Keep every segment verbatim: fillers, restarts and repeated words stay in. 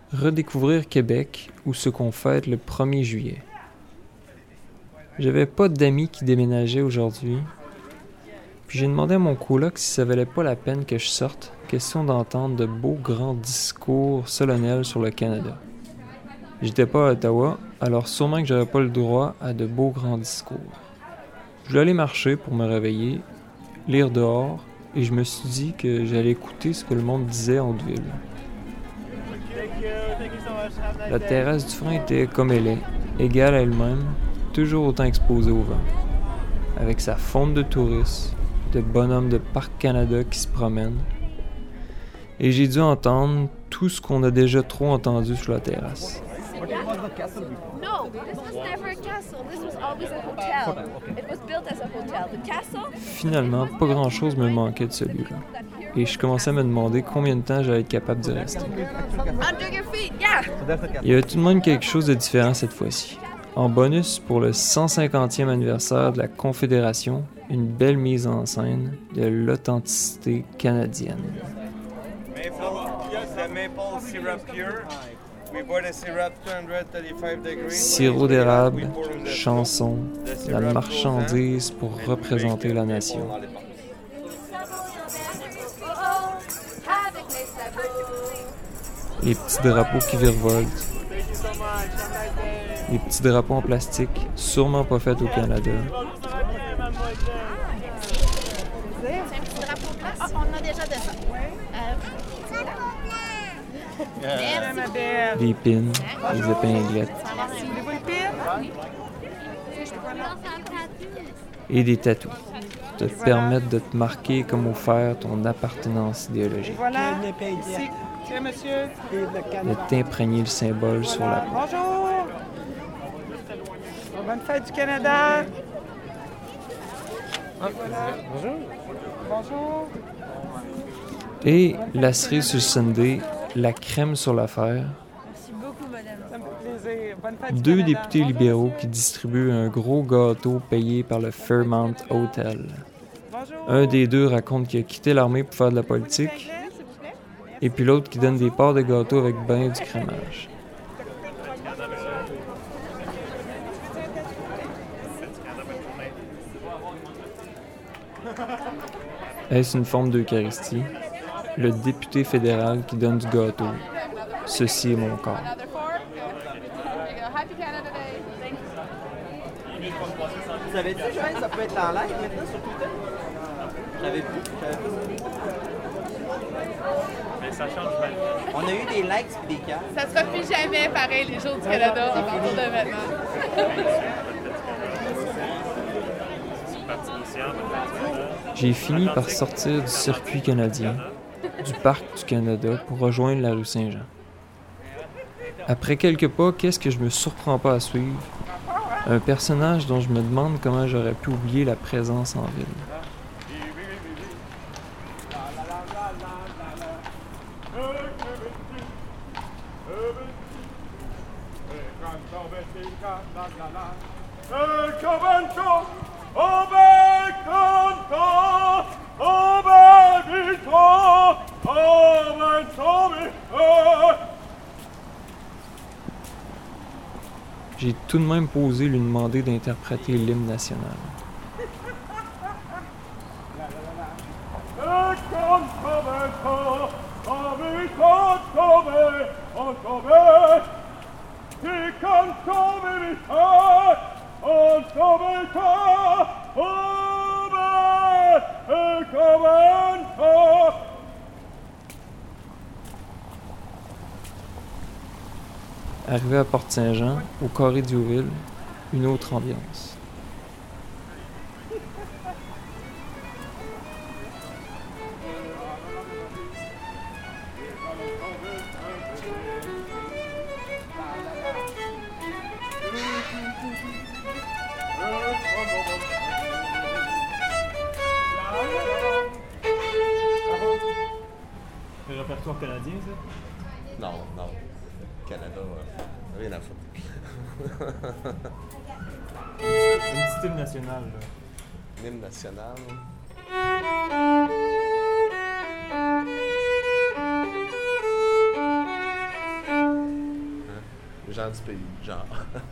redécouvrir Québec ou ce qu'on fête le premier juillet. J'avais pas d'amis qui déménageaient aujourd'hui, puis j'ai demandé à mon coloc si ça valait pas la peine que je sorte, question d'entendre de beaux grands discours solennels sur le Canada. J'étais pas à Ottawa, alors sûrement que j'aurais pas le droit à de beaux grands discours. Je voulais aller marcher pour me réveiller, lire dehors, et je me suis dit que j'allais écouter ce que le monde disait en ville. La terrasse du frein était comme elle est, égale à elle-même, toujours autant exposée au vent. Avec sa fonte de touristes, de bonhommes de Parc Canada qui se promènent. Et j'ai dû entendre tout ce qu'on a déjà trop entendu sur la terrasse. No, this was never a castle. This was always a hotel. It was built as a hotel. The castle. Finalement, pas grand-chose me manquait de celui-là. Et je commençais à me demander combien de temps j'allais être capable d'y rester. Under your feet, yeah. Il y avait tout de même quelque chose de différent cette fois-ci. En bonus, pour le cent cinquantième anniversaire de la Confédération, une belle mise en scène de l'authenticité canadienne. Sirop d'érable, chansons, la marchandise pour représenter la nation. Les petits drapeaux qui virevoltent. Les petits drapeaux en plastique, sûrement pas faits au Canada. C'est un petit drapeau de place. Ah, on a déjà de ça. Euh, Merci. Les pins, les épinglettes. Et des tatous. Te permettent de te marquer comme au fer ton appartenance idéologique. Voilà, ici. Tiens, monsieur. De t'imprégner le symbole sur la peau. Bonjour. Bonne fête du Canada. Voilà. Bonjour. Bonjour. Et la cerise sur le sundae, la crème sur l'affaire. Merci beaucoup, madame. Ça me fait plaisir. Bonne fête du Deux Canada. députés libéraux qui distribuent un gros gâteau payé par le Fairmont Hotel. Bonjour. Un des deux raconte qu'il a quitté l'armée pour faire de la politique, et puis l'autre qui donne des parts de gâteau avec ben du crémage. Est-ce une forme d'Eucharistie? Le député fédéral qui donne du gâteau. Ceci est mon corps. Vous avez dit, Joël, ça peut être en live maintenant sur Twitter? J'avais vu. J'avais pas Mais ça change maintenant. On a eu des likes et des cœurs. Ça sera plus jamais pareil, les jours du Canada, à partir de maintenant. J'ai fini par sortir du circuit canadien, du parc du Canada, pour rejoindre la rue Saint-Jean. Après quelques pas, qu'est-ce que je me surprends pas à suivre? Un personnage dont je me demande comment j'aurais pu oublier la présence en ville. J'ai tout de même pas osé lui demander d'interpréter l'hymne national. Arrivé à Porte-Saint-Jean, au carré d'Youville, une autre ambiance. Le répertoire canadien, ça? Non, non. Canada, euh, rien à foutre. Une petite hymne nationale, là. L'hymne national. gens du pays, genre.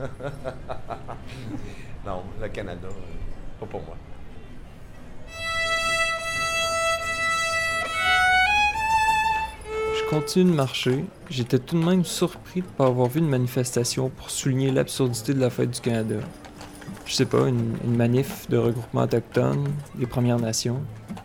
Non, le Canada, euh, pas pour moi. Je continue de marcher. J'étais tout de même surpris de ne pas avoir vu une manifestation pour souligner l'absurdité de la fête du Canada. Je sais pas, une, une manif de regroupement autochtone, des Premières Nations.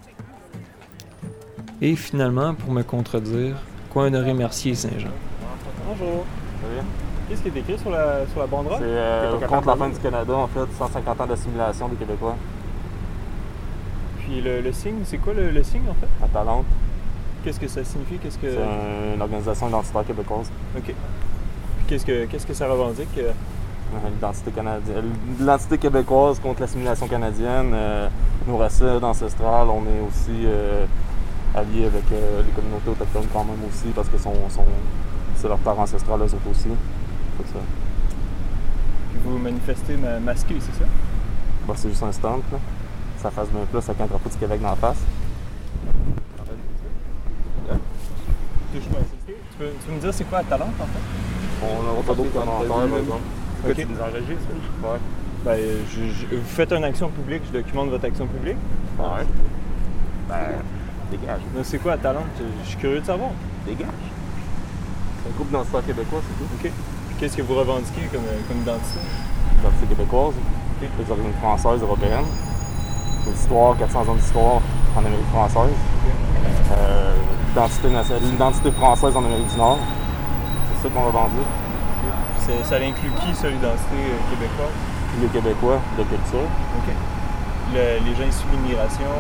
Et finalement, pour me contredire, quoi honorer Mercier et Saint-Jean. Bonjour. Qu'est-ce qui est écrit sur la, sur la banderole? C'est euh, contre la fin du Canada, en fait, cent cinquante ans d'assimilation des Québécois. Puis le, le signe, c'est quoi le, le signe en fait? Atalante. Qu'est-ce que ça signifie? Qu'est-ce que... C'est un, une organisation identitaire québécoise. OK. Puis qu'est-ce que, qu'est-ce que ça revendique? Euh... L'identité canadienne. L'identité québécoise contre l'assimilation canadienne. Euh, nos racines ancestrales, on est aussi euh, alliés avec euh, les communautés autochtones quand même aussi, parce que sont, sont, c'est leur terre ancestrale, eux autres aussi. Fait que ça. Puis vous manifestez ma- masqué, c'est ça? Bah, c'est juste un stamp, là. Ça fasse bien plus avec un drapeau du Québec dans la face. Touche-moi. Tu peux, tu peux me dire c'est quoi Atalante en fait? On n'aura pas d'autres commentaires, par exemple. Ok. Tu les enregistres, ça? Ouais. Ben, je, je- vous faites une action publique, je documente votre action publique. Ouais. Ben, dégage. Mais c'est quoi Atalante? Je, je suis curieux de savoir. Dégage. C'est un groupe d'identitaire québécois, c'est tout. OK. Puis qu'est-ce que vous revendiquez comme, comme identité? L'identité québécoise, OK. les origines françaises, européennes. L'histoire, quatre cents ans d'histoire en Amérique française. Euh, l'identité, nationale- l'identité française en Amérique du Nord. C'est ça qu'on revendique. C'est- ça inclut qui, ça, l'identité euh, québécoise? Les Québécois de culture. OK. Le- les gens issus de l'immigration.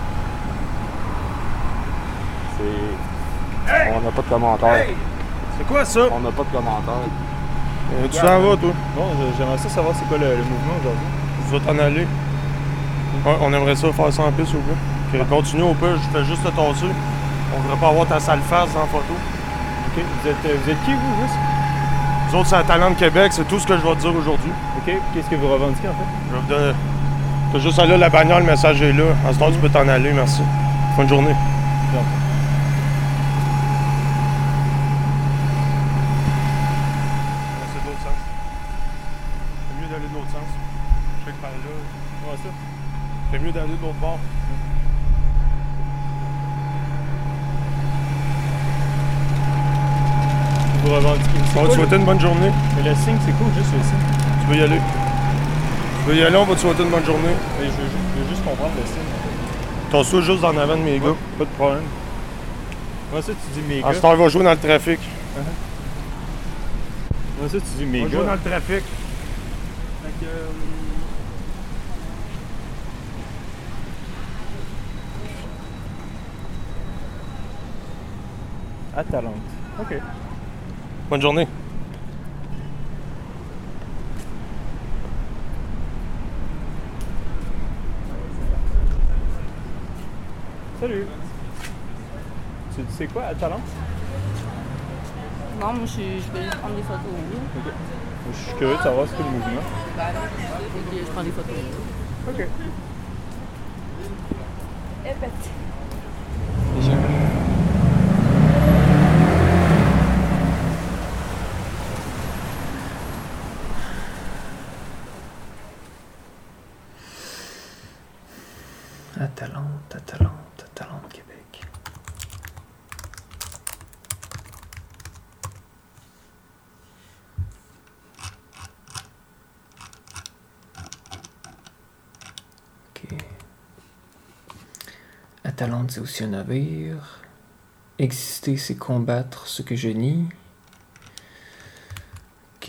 C'est... On n'a pas de commentaires. C'est quoi ça? On n'a pas de commentaires. Euh, tu t'en vas, toi? Bon, je- j'aimerais ça savoir c'est quoi le, le mouvement aujourd'hui. Tu vas t'en aller. Ouais, on aimerait ça faire ça en plus, s'il vous plaît. Ok, continue au pire, je fais juste te tasser. On voudrait pas avoir ta sale face en photo. OK. Vous êtes, euh, vous êtes qui, vous, juste? Nous autres, c'est un talent de Québec, c'est tout ce que je vais te dire aujourd'hui. OK. Qu'est-ce que vous revendiquez, en fait? Je vais te donner- T'as juste à là la bagnole, le message est là. À ce temps, tu peux t'en aller, merci. Bonne journée. Bien. C'est de l'autre sens. C'est mieux d'aller de l'autre sens. Je sais que par là. Ouais, ça. C'est mieux d'aller de l'autre bord. Vous revendiquez. C'est On va quoi te souhaiter le... une bonne journée. Mais le signe, c'est quoi, juste le signe? Tu peux y aller. Tu peux y aller, on va te souhaiter une bonne journée. Mais je, veux, je veux juste comprendre le signe. T'as-toi juste en avant de mes gars. Pas de problème. Moi, ça, tu dis mes gars. À ce temps, il va jouer dans le trafic. Moi, ça, tu dis mes On va gars. jouer dans le trafic. Fait que, euh, Atalante. OK. Bonne journée. Salut. Tu dis c'est quoi, Atalante? Non, moi, je, suis- je vais juste prendre des photos. OK. Je suis curieux de savoir c'est quoi le mouvement. Fait que je prends des photos. OK. Atalante, Atalante, Atalante, Québec. Ok. Atalante, c'est aussi un navire. Exister, c'est combattre ce que je nie. Ok.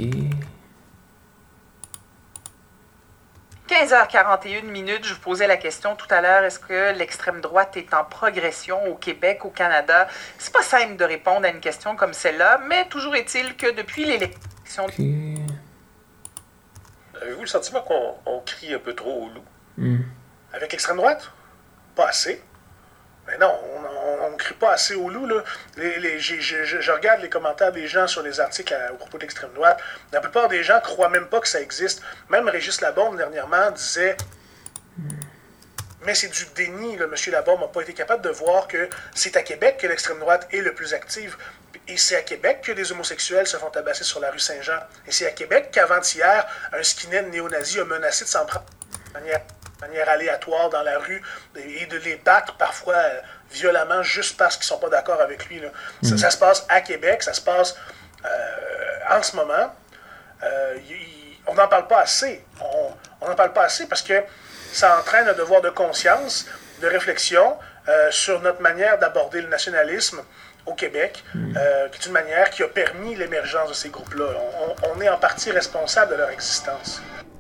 quinze heures quarante et une minutes, je vous posais la question tout à l'heure, est-ce que l'extrême droite est en progression au Québec, au Canada? C'est pas simple de répondre à une question comme celle-là, mais toujours est-il que depuis l'élection... Ok. Avez-vous le sentiment qu'on on crie un peu trop au loup? Hmm. Avec l'extrême droite? Pas assez. Mais non, on ne crie pas assez au loup, là. Les, les, j'ai- je, je- je regarde les commentaires des gens sur les articles à- au propos de l'extrême droite. La plupart des gens croient même pas que ça existe. Même Régis Labombe, dernièrement, disait... mais c'est du déni. Là. M. Laborde n'a pas été capable de voir que c'est à Québec que l'extrême droite est le plus active. Et c'est à Québec que des homosexuels se font tabasser sur la rue Saint-Jean. Et c'est à Québec qu'avant-hier, un skinhead néo-nazi a menacé de s'en prendre de manière, de manière aléatoire dans la rue et de les battre parfois euh, violemment juste parce qu'ils ne sont pas d'accord avec lui. Là. Mm. Ça, ça se passe à Québec, ça se passe euh, en ce moment. Euh, y, on n'en parle pas assez. On n'en parle pas assez parce que ça entraîne un devoir de conscience, de réflexion euh, sur notre manière d'aborder le nationalisme au Québec, euh, qui est une manière qui a permis l'émergence de ces groupes-là. On, on est en partie responsable de leur existence.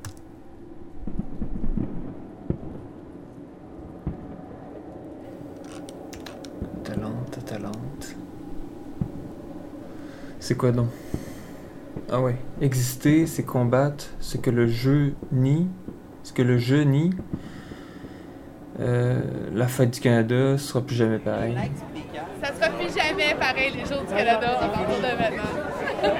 Talente, talente. C'est quoi donc? Ah ouais. Exister, c'est combattre ce que le jeu nie, ce que le jeu nie. Euh, la fête du Canada sera plus jamais pareil. Ça sera plus jamais pareil, les jours du Canada, à partir de maintenant.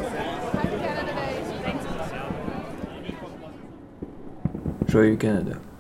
Joyeux Canada.